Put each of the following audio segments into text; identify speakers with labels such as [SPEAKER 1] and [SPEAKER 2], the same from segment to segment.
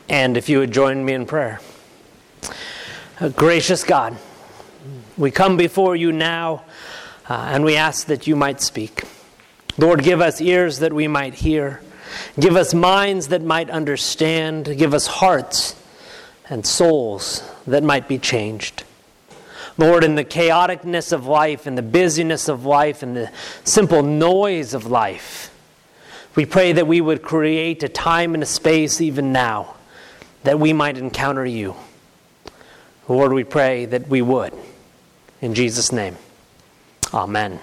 [SPEAKER 1] And if you would join me in prayer. Gracious God, we come before you now and we ask that you might speak. Lord, give us ears that we might hear. Give us minds that might understand. Give us hearts and souls that might be changed. Lord, in the chaoticness of life, in the busyness of life, in the simple noise of life, we pray that we would create a time and a space even now that we might encounter you. Lord, we pray that we would. In Jesus' name, amen.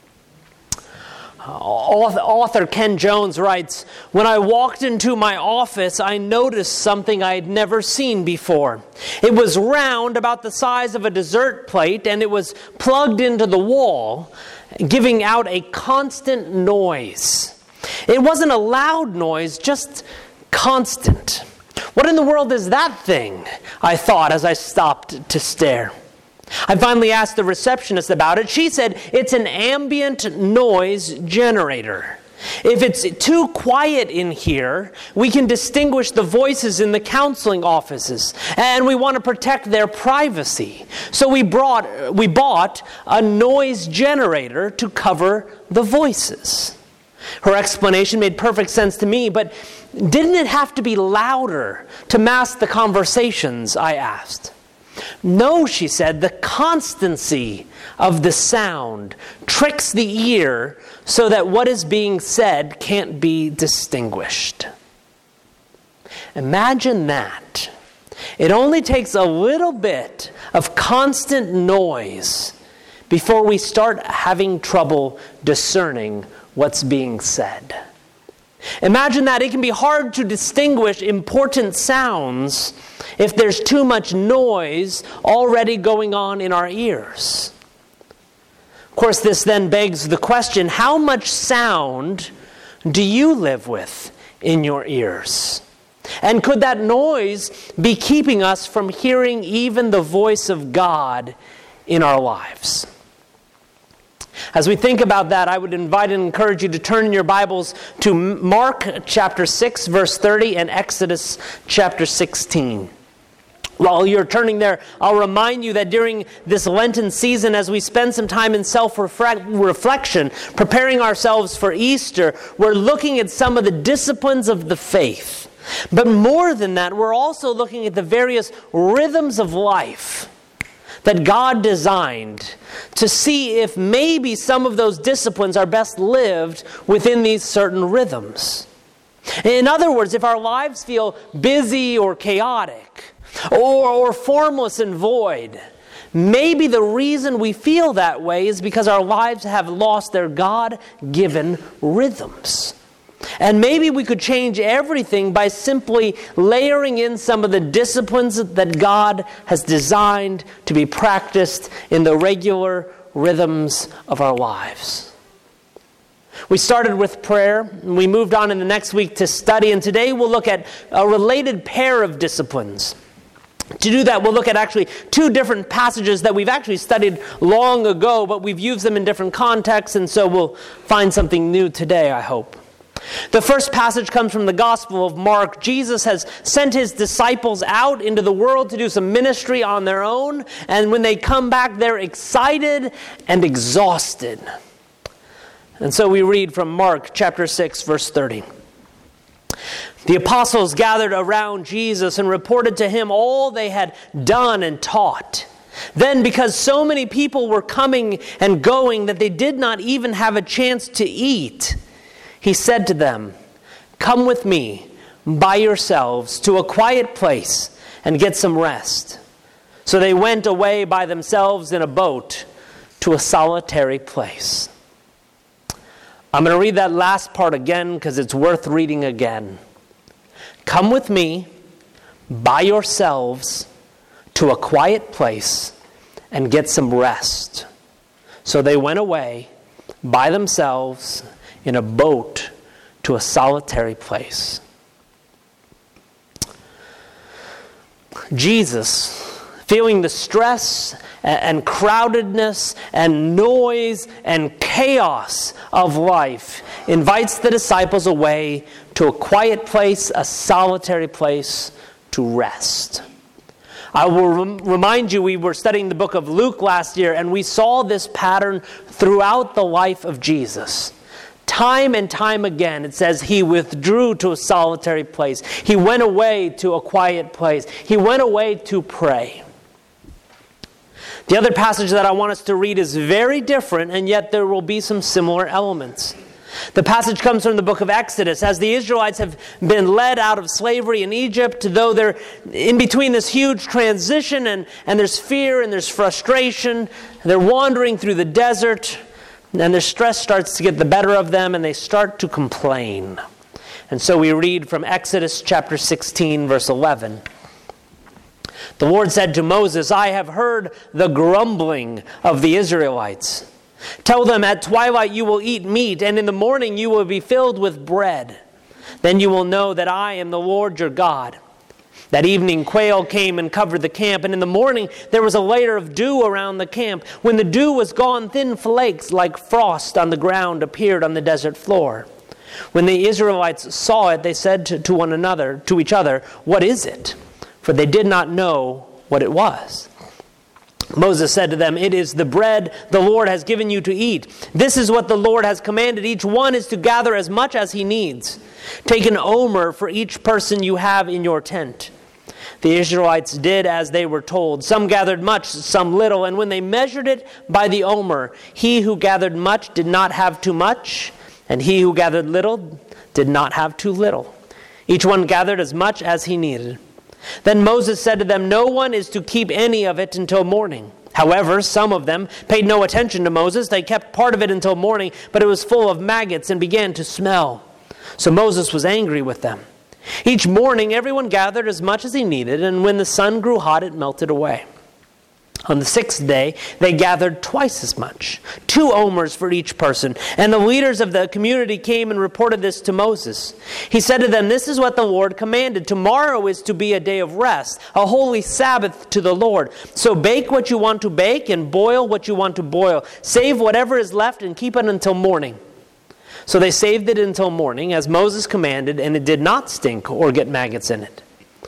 [SPEAKER 1] Author Ken Jones writes, "When I walked into my office, I noticed something I had never seen before. It was round, about the size of a dessert plate, and it was plugged into the wall, giving out a constant noise. It wasn't a loud noise, just constant. What in the world is that thing? I thought as I stopped to stare. I finally asked the receptionist about it. She said it's an ambient noise generator. If it's too quiet in here, we can distinguish the voices in the counseling offices, and we want to protect their privacy. So we bought a noise generator to cover the voices." Her explanation made perfect sense to me, but didn't it have to be louder to mask the conversations, I asked. "No," she said, "the constancy of the sound tricks the ear so that what is being said can't be distinguished." Imagine that. It only takes a little bit of constant noise before we start having trouble discerning what's being said. Imagine that it can be hard to distinguish important sounds if there's too much noise already going on in our ears. Of course, this then begs the question, how much sound do you live with in your ears? And could that noise be keeping us from hearing even the voice of God in our lives? As we think about that, I would invite and encourage you to turn in your Bibles to Mark chapter 6, verse 30, and Exodus chapter 16. While you're turning there, I'll remind you that during this Lenten season, as we spend some time in self-reflection, preparing ourselves for Easter, we're looking at some of the disciplines of the faith. But more than that, we're also looking at the various rhythms of life that God designed to see if maybe some of those disciplines are best lived within these certain rhythms. In other words, if our lives feel busy or chaotic, or formless and void, maybe the reason we feel that way is because our lives have lost their God-given rhythms. And maybe we could change everything by simply layering in some of the disciplines that God has designed to be practiced in the regular rhythms of our lives. We started with prayer, and we moved on in the next week to study, and today we'll look at a related pair of disciplines. To do that, we'll look at actually two different passages that we've actually studied long ago, but we've used them in different contexts, and so we'll find something new today, I hope. The first passage comes from the Gospel of Mark. Jesus has sent his disciples out into the world to do some ministry on their own, and when they come back, they're excited and exhausted. And so we read from Mark chapter 6, verse 30. The apostles gathered around Jesus and reported to him all they had done and taught. Then, because so many people were coming and going that they did not even have a chance to eat, he said to them, "Come with me by yourselves to a quiet place and get some rest." So they went away by themselves in a boat to a solitary place. I'm going to read that last part again because it's worth reading again. "Come with me by yourselves to a quiet place and get some rest." So they went away by themselves in a boat to a solitary place. Jesus, feeling the stress and crowdedness and noise and chaos of life, invites the disciples away to a quiet place, a solitary place, to rest. I will remind you, we were studying the book of Luke last year, and we saw this pattern throughout the life of Jesus. Time and time again, it says he withdrew to a solitary place. He went away to a quiet place. He went away to pray. The other passage that I want us to read is very different, and yet there will be some similar elements. The passage comes from the book of Exodus. As the Israelites have been led out of slavery in Egypt, though they're in between this huge transition and there's fear and there's frustration, they're wandering through the desert, and their stress starts to get the better of them, and they start to complain. And so we read from Exodus chapter 16, verse 11. The Lord said to Moses, I have heard the grumbling of the Israelites. Tell them, at twilight you will eat meat, and in the morning you will be filled with bread. Then you will know that I am the Lord your God. That evening quail came and covered the camp, and in the morning there was a layer of dew around the camp. When the dew was gone, thin flakes like frost on the ground appeared on the desert floor. When the Israelites saw it, they said to each other, what is it? For they did not know what it was. Moses said to them, it is the bread the Lord has given you to eat. This is what the Lord has commanded. Each one is to gather as much as he needs. Take an omer for each person you have in your tent. The Israelites did as they were told. Some gathered much, some little. And when they measured it by the omer, he who gathered much did not have too much, and he who gathered little did not have too little. Each one gathered as much as he needed. Then Moses said to them, no one is to keep any of it until morning. However, some of them paid no attention to Moses. They kept part of it until morning, but it was full of maggots and began to smell. So Moses was angry with them. Each morning everyone gathered as much as he needed, and when the sun grew hot, it melted away. On the sixth day, they gathered twice as much, 2 omers for each person. And the leaders of the community came and reported this to Moses. He said to them, this is what the Lord commanded. Tomorrow is to be a day of rest, a holy Sabbath to the Lord. So bake what you want to bake and boil what you want to boil. Save whatever is left and keep it until morning. So they saved it until morning, as Moses commanded, and it did not stink or get maggots in it.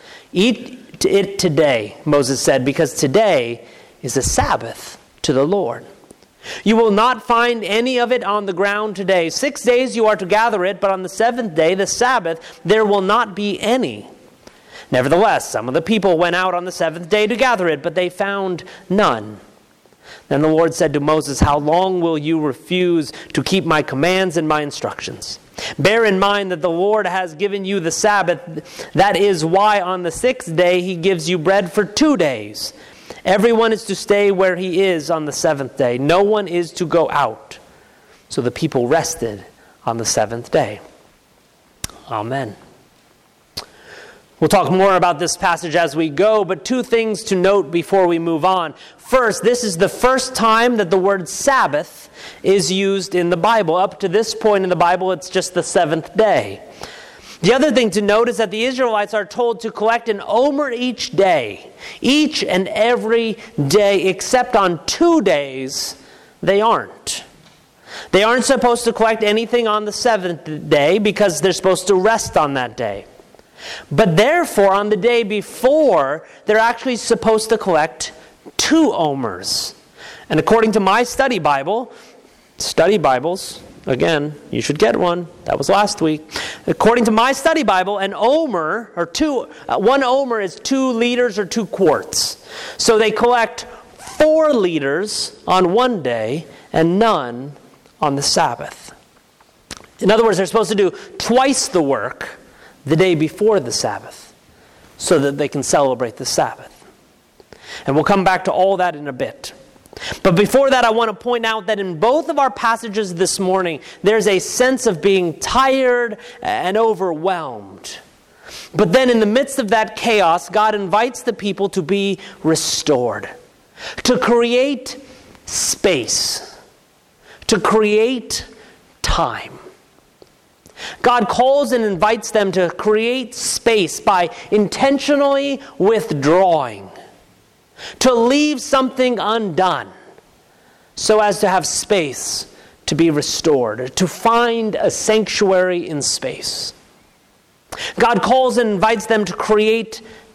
[SPEAKER 1] Eat it today, Moses said, because today is a Sabbath to the Lord. You will not find any of it on the ground today. 6 days you are to gather it, but on the 7th day, the Sabbath, there will not be any. Nevertheless, some of the people went out on the 7th day to gather it, but they found none. Then the Lord said to Moses, how long will you refuse to keep my commands and my instructions? Bear in mind that the Lord has given you the Sabbath. That is why on the 6th day he gives you bread for 2 days. Everyone is to stay where he is on the 7th day. No one is to go out. So the people rested on the 7th day. Amen. We'll talk more about this passage as we go, but 2 things to note before we move on. First, this is the first time that the word Sabbath is used in the Bible. Up to this point in the Bible, it's just the 7th day. The other thing to note is that the Israelites are told to collect an omer each day. Each and every day, except on 2 days, they aren't. They aren't supposed to collect anything on the 7th day because they're supposed to rest on that day. But therefore, on the day before, they're actually supposed to collect 2 omers. And according to my study Bibles, again, you should get one. That was last week. According to my study Bible, an omer, or 1 omer is 2 liters or 2 quarts. So they collect 4 liters on one day and none on the Sabbath. In other words, they're supposed to do twice the work the day before the Sabbath so that they can celebrate the Sabbath. And we'll come back to all that in a bit. But before that, I want to point out that in both of our passages this morning, there's a sense of being tired and overwhelmed. But then in the midst of that chaos, God invites the people to be restored, to create space, to create time. God calls and invites them to create space by intentionally withdrawing, to leave something undone so as to have space to be restored, to find a sanctuary in space. God calls and invites them to create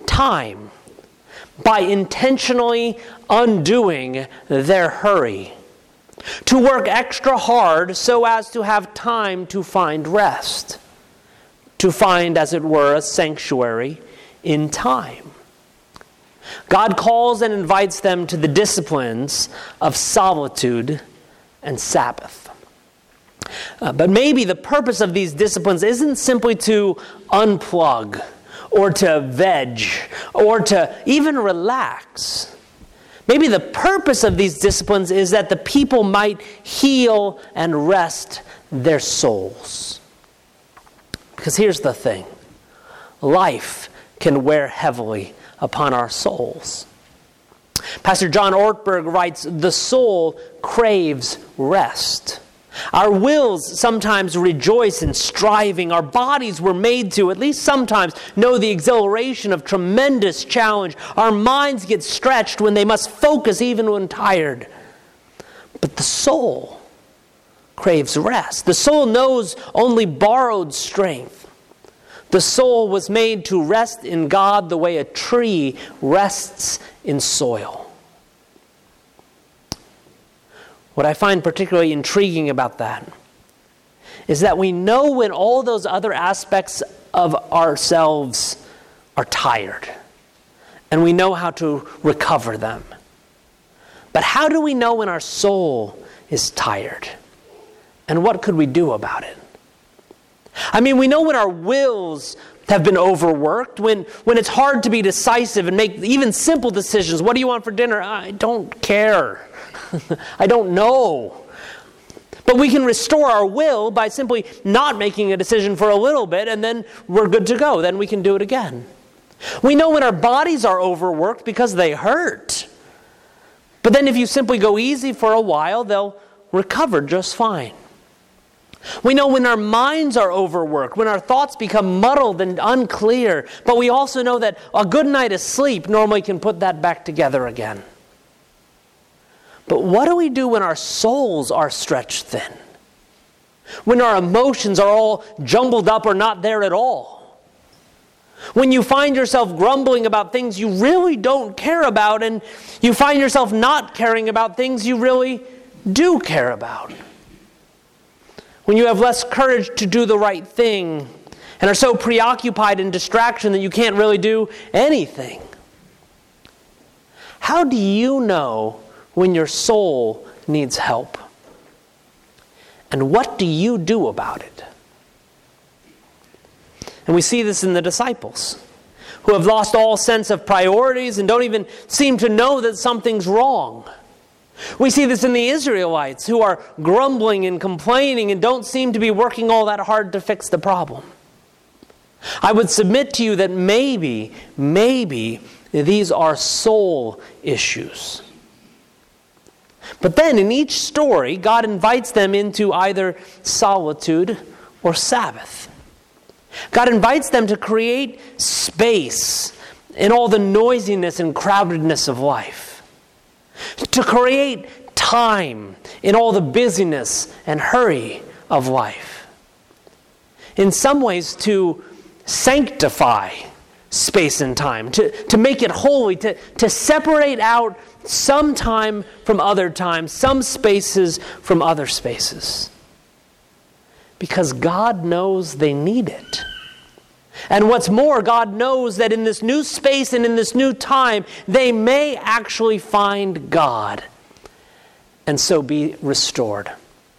[SPEAKER 1] time by intentionally undoing their hurry, to work extra hard so as to have time to find rest, to find, as it were, a sanctuary in time. God calls and invites them to the disciplines of solitude and Sabbath. But maybe the purpose of these disciplines isn't simply to unplug or to veg or to even relax. Maybe the purpose of these disciplines is that the people might heal and rest their souls. Because here's the thing. Life can wear heavily upon our souls. Pastor John Ortberg writes, "The soul craves rest. Our wills sometimes rejoice in striving. Our bodies were made to, at least sometimes, know the exhilaration of tremendous challenge. Our minds get stretched when they must focus even when tired. But the soul craves rest. The soul knows only borrowed strength. The soul was made to rest in God the way a tree rests in soil." What I find particularly intriguing about that is that we know when all those other aspects of ourselves are tired, and we know how to recover them. But how do we know when our soul is tired? And what could we do about it? I mean, we know when our wills have been overworked, when it's hard to be decisive and make even simple decisions. What do you want for dinner? I don't care. I don't know. But we can restore our will by simply not making a decision for a little bit, and then we're good to go. Then we can do it again. We know when our bodies are overworked because they hurt. But then if you simply go easy for a while, they'll recover just fine. We know when our minds are overworked, when our thoughts become muddled and unclear, but we also know that a good night of sleep normally can put that back together again. But what do we do when our souls are stretched thin? When our emotions are all jumbled up or not there at all? When you find yourself grumbling about things you really don't care about, and you find yourself not caring about things you really do care about? When you have less courage to do the right thing and are so preoccupied in distraction that you can't really do anything? How do you know when your soul needs help? And what do you do about it? And we see this in the disciples, who have lost all sense of priorities and don't even seem to know that something's wrong. We see this in the Israelites, who are grumbling and complaining and don't seem to be working all that hard to fix the problem. I would submit to you that maybe these are soul issues. But then in each story, God invites them into either solitude or Sabbath. God invites them to create space in all the noisiness and crowdedness of life. To create time in all the busyness and hurry of life. In some ways, to sanctify space and time, to make it holy, to separate out some time from other time, some spaces from other spaces. Because God knows they need it. And what's more, God knows that in this new space and in this new time, they may actually find God and so be restored.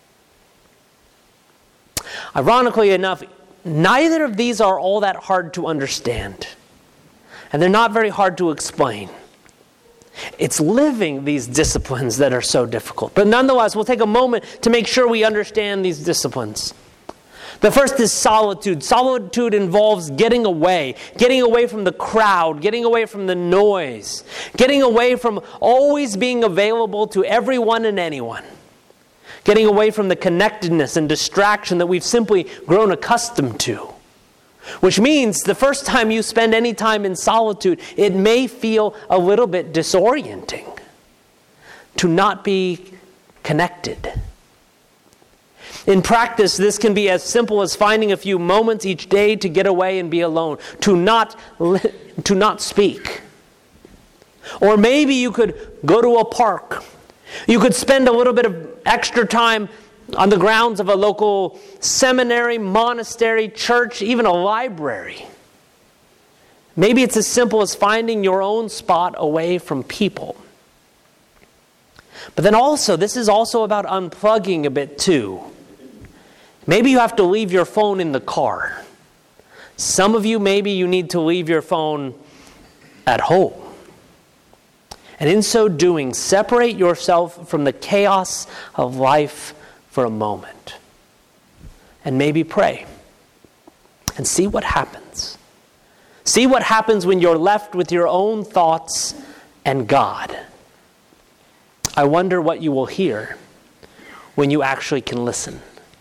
[SPEAKER 1] Ironically enough, neither of these are all that hard to understand. And they're not very hard to explain. It's living these disciplines that are so difficult. But nonetheless, we'll take a moment to make sure we understand these disciplines. The first is solitude. Solitude involves getting away from the crowd, getting away from the noise, getting away from always being available to everyone and anyone, getting away from the connectedness and distraction that we've simply grown accustomed to. Which means the first time you spend any time in solitude, it may feel a little bit disorienting to not be connected. In practice, this can be as simple as finding a few moments each day to get away and be alone, to not speak. Or maybe you could go to a park. You could spend a little bit of extra time on the grounds of a local seminary, monastery, church, even a library. Maybe it's as simple as finding your own spot away from people. But then also, this is also about unplugging a bit too. Maybe you have to leave your phone in the car. Some of you, maybe you need to leave your phone at home. And in so doing, separate yourself from the chaos of life for a moment. And maybe pray. And see what happens. See what happens when you're left with your own thoughts and God. I wonder what you will hear when you actually can listen.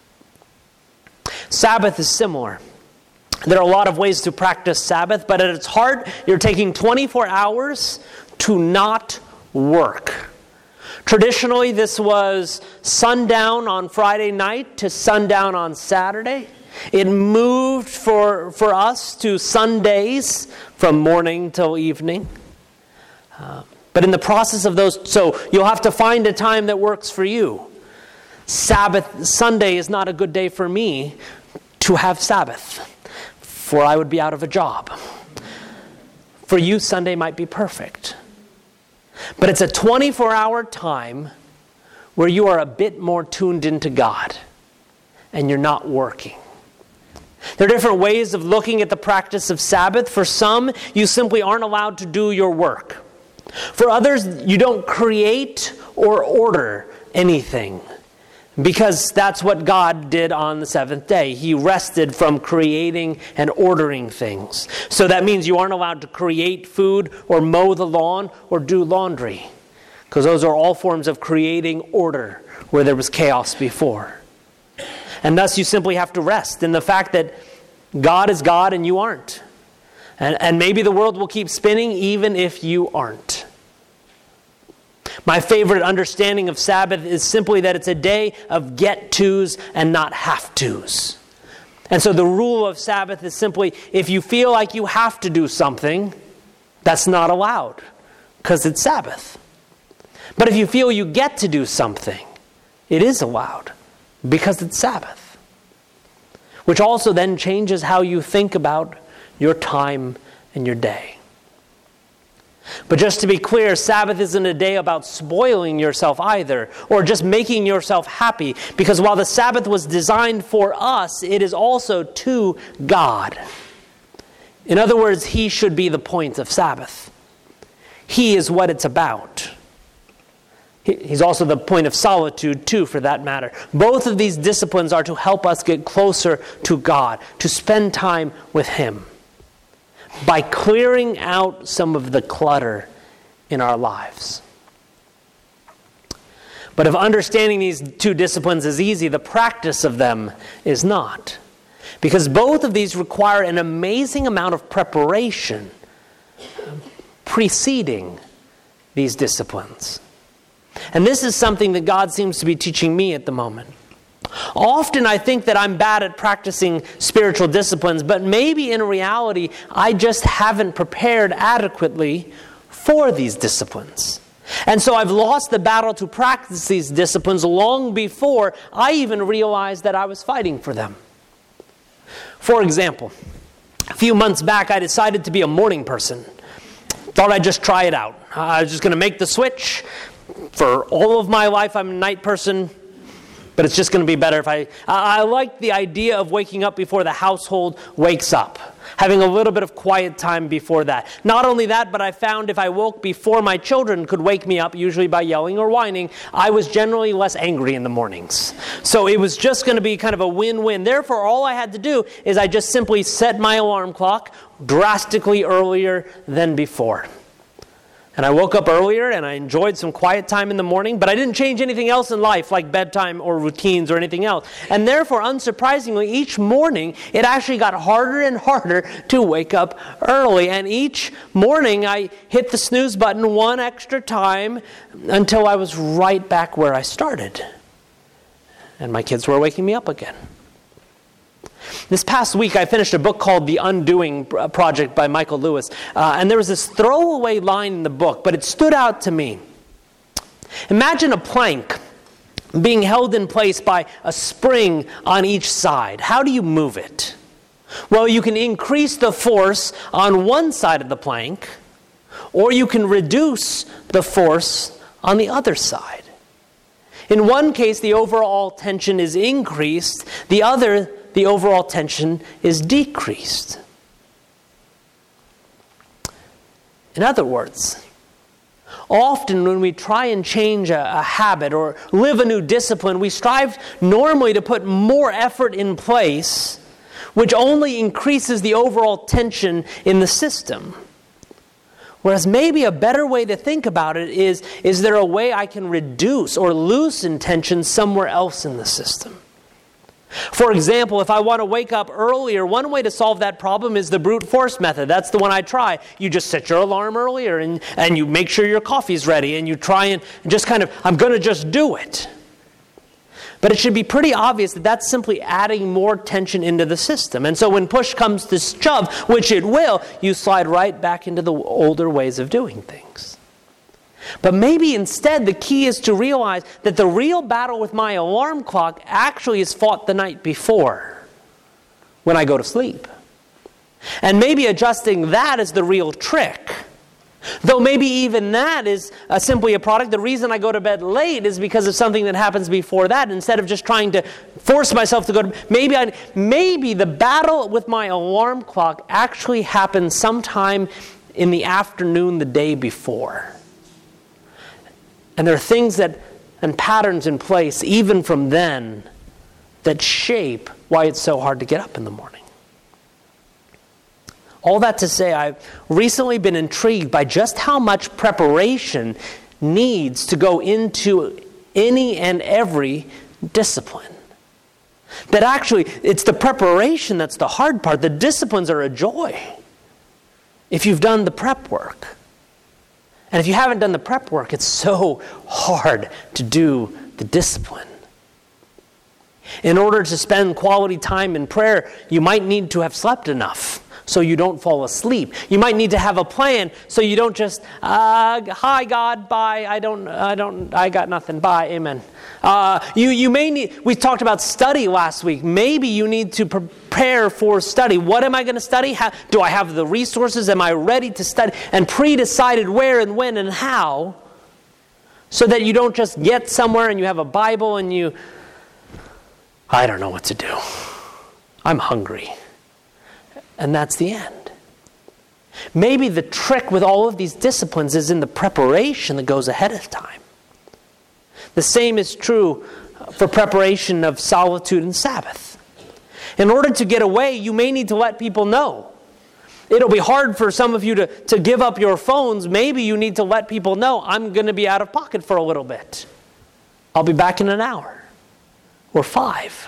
[SPEAKER 1] Sabbath is similar. There are a lot of ways to practice Sabbath, but at its heart, you're taking 24 hours to not work. Traditionally, this was sundown on Friday night to sundown on Saturday. It moved for us to Sundays from morning till evening. But in the process of those, so you'll have to find a time that works for you. Sunday is not a good day for me to have Sabbath, for I would be out of a job. For you, Sunday might be perfect. But it's a 24-hour time where you are a bit more tuned into God and you're not working. There are different ways of looking at the practice of Sabbath. For some, you simply aren't allowed to do your work. For others, you don't create or order anything, because that's what God did on the seventh day. He rested from creating and ordering things. So that means you aren't allowed to create food or mow the lawn or do laundry, because those are all forms of creating order where there was chaos before. And thus you simply have to rest in the fact that God is God and you aren't. And maybe the world will keep spinning even if you aren't. My favorite understanding of Sabbath is simply that it's a day of get-tos and not have-tos. And so the rule of Sabbath is simply, if you feel like you have to do something, that's not allowed, because it's Sabbath. But if you feel you get to do something, it is allowed, because it's Sabbath. Which also then changes how you think about your time and your day. But just to be clear, Sabbath isn't a day about spoiling yourself either, or just making yourself happy, because while the Sabbath was designed for us, it is also to God. In other words, He should be the point of Sabbath. He is what it's about. He's also the point of solitude too, for that matter. Both of these disciplines are to help us get closer to God, to spend time with Him, by clearing out some of the clutter in our lives. But if understanding these two disciplines is easy, the practice of them is not. Because both of these require an amazing amount of preparation preceding these disciplines. And this is something that God seems to be teaching me at the moment. Often I think that I'm bad at practicing spiritual disciplines, but maybe in reality I just haven't prepared adequately for these disciplines. And so I've lost the battle to practice these disciplines long before I even realized that I was fighting for them. For example, a few months back I decided to be a morning person. Thought I'd just try it out. I was just going to make the switch. For all of my life I'm a night person, but it's just going to be better if I like the idea of waking up before the household wakes up. Having a little bit of quiet time before that. Not only that, but I found if I woke before my children could wake me up, usually by yelling or whining, I was generally less angry in the mornings. So it was just going to be kind of a win-win. Therefore, all I had to do is I just simply set my alarm clock drastically earlier than before. And I woke up earlier and I enjoyed some quiet time in the morning, but I didn't change anything else in life like bedtime or routines or anything else. And therefore, unsurprisingly, each morning it actually got harder and harder to wake up early. And each morning I hit the snooze button one extra time until I was right back where I started. And my kids were waking me up again. This past week, I finished a book called The Undoing Project by Michael Lewis. And there was this throwaway line in the book, but it stood out to me. Imagine a plank being held in place by a spring on each side. How do you move it? Well, you can increase the force on one side of the plank, or you can reduce the force on the other side. In one case, the overall tension is increased. The other, the overall tension is decreased. In other words, often when we try and change a habit or live a new discipline, we strive normally to put more effort in place, which only increases the overall tension in the system. Whereas maybe a better way to think about it is there a way I can reduce or loosen tension somewhere else in the system? For example, if I want to wake up earlier, one way to solve that problem is the brute force method. That's the one I try. You just set your alarm earlier and you make sure your coffee's ready and you try and just I'm going to just do it. But it should be pretty obvious that that's simply adding more tension into the system. And so when push comes to shove, which it will, you slide right back into the older ways of doing things. But maybe instead the key is to realize that the real battle with my alarm clock actually is fought the night before, when I go to sleep. And maybe adjusting that is the real trick. Though maybe even that is simply a product. The reason I go to bed late is because of something that happens before that. Instead of just trying to force myself to go to bed, maybe the battle with my alarm clock actually happens sometime in the afternoon the day before. And there are things and patterns in place, even from then, that shape why it's so hard to get up in the morning. All that to say, I've recently been intrigued by just how much preparation needs to go into any and every discipline. That actually, it's the preparation that's the hard part. The disciplines are a joy if you've done the prep work. And if you haven't done the prep work, it's so hard to do the discipline. In order to spend quality time in prayer, you might need to have slept enough so you don't fall asleep. You might need to have a plan so you don't just, hi God, bye, I got nothing, bye, amen. You may need, we talked about study last week. Maybe you need to prepare for study. What am I going to study? Do I have the resources? Am I ready to study? And pre-decided where and when and how, so that you don't just get somewhere and you have a Bible and I don't know what to do. I'm hungry. And that's the end. Maybe the trick with all of these disciplines is in the preparation that goes ahead of time. The same is true for preparation of solitude and Sabbath. In order to get away, you may need to let people know. It'll be hard for some of you to give up your phones. Maybe you need to let people know, I'm going to be out of pocket for a little bit. I'll be back in an hour or 5.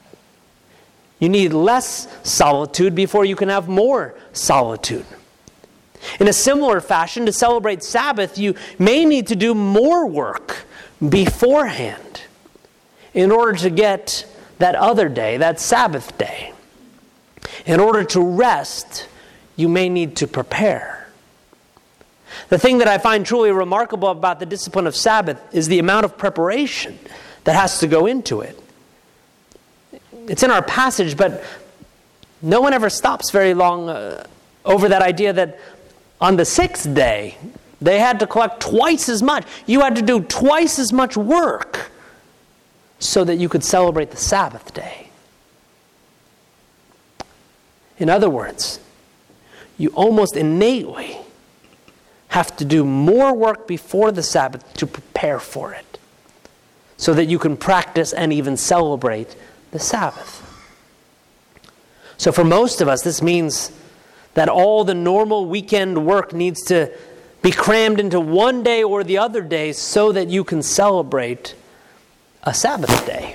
[SPEAKER 1] You need less solitude before you can have more solitude. In a similar fashion, to celebrate Sabbath, you may need to do more work beforehand in order to get that other day, that Sabbath day. In order to rest, you may need to prepare. The thing that I find truly remarkable about the discipline of Sabbath is the amount of preparation that has to go into it. It's in our passage, but no one ever stops very long over that idea that on the 6th day, they had to collect twice as much. You had to do twice as much work so that you could celebrate the Sabbath day. In other words, you almost innately have to do more work before the Sabbath to prepare for it, so that you can practice and even celebrate the Sabbath. So for most of us, this means that all the normal weekend work needs to be crammed into one day or the other day so that you can celebrate a Sabbath day.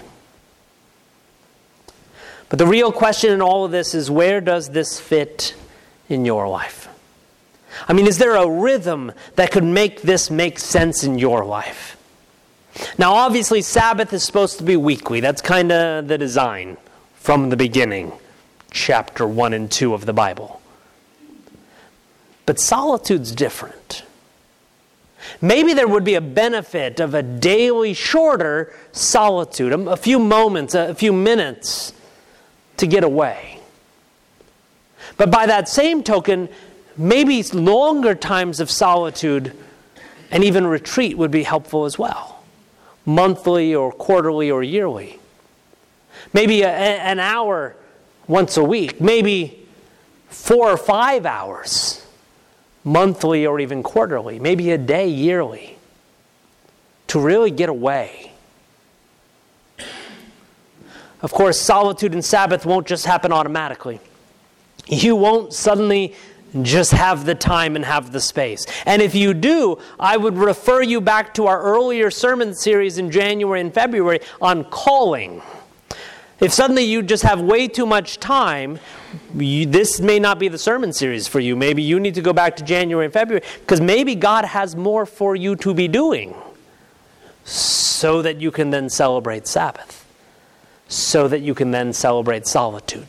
[SPEAKER 1] But the real question in all of this is, where does this fit in your life? I mean, is there a rhythm that could make this make sense in your life? Now, obviously, Sabbath is supposed to be weekly. That's kind of the design from the beginning, chapter 1 and 2 of the Bible. But solitude's different. Maybe there would be a benefit of a daily shorter solitude, a few moments, a few minutes to get away. But by that same token, maybe longer times of solitude and even retreat would be helpful as well. Monthly or quarterly or yearly. Maybe an hour once a week. Maybe 4 or 5 hours monthly or even quarterly. Maybe a day yearly. To really get away. Of course, solitude and Sabbath won't just happen automatically. You won't suddenly just have the time and have the space. And if you do, I would refer you back to our earlier sermon series in January and February on calling. If suddenly you just have way too much time, this may not be the sermon series for you. Maybe you need to go back to January and February, because maybe God has more for you to be doing so that you can then celebrate Sabbath, so that you can then celebrate solitude.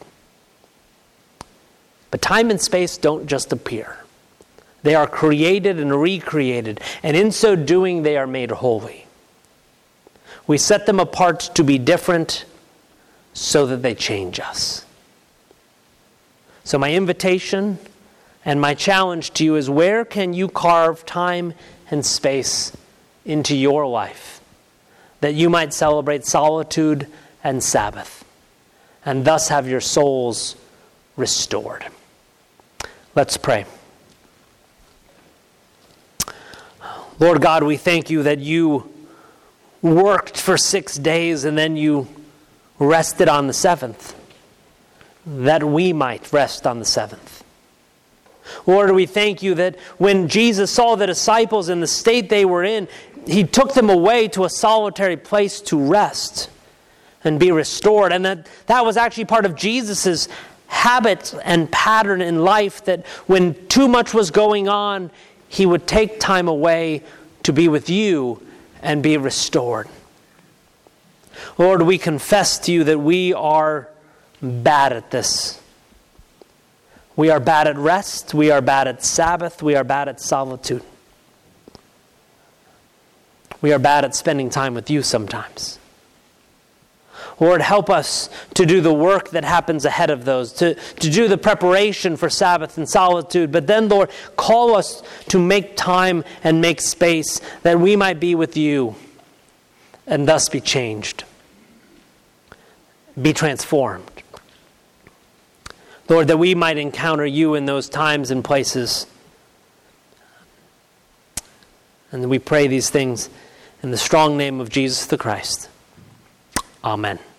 [SPEAKER 1] But time and space don't just appear. They are created and recreated, and in so doing they are made holy. We set them apart to be different so that they change us. So my invitation and my challenge to you is, where can you carve time and space into your life that you might celebrate solitude and Sabbath, and thus have your souls restored? Let's pray. Lord God, we thank you that you worked for 6 days and then you rested on the seventh, that we might rest on the seventh. Lord, we thank you that when Jesus saw the disciples in the state they were in, he took them away to a solitary place to rest and be restored. And that was actually part of Jesus' habit and pattern in life, that when too much was going on, he would take time away to be with you and be restored. Lord, we confess to you that we are bad at this. We are bad at rest. We are bad at Sabbath. We are bad at solitude. We are bad at spending time with you sometimes. Lord, help us to do the work that happens ahead of those, to do the preparation for Sabbath and solitude. But then, Lord, call us to make time and make space that we might be with you and thus be changed, be transformed. Lord, that we might encounter you in those times and places. And we pray these things in the strong name of Jesus the Christ. Amen.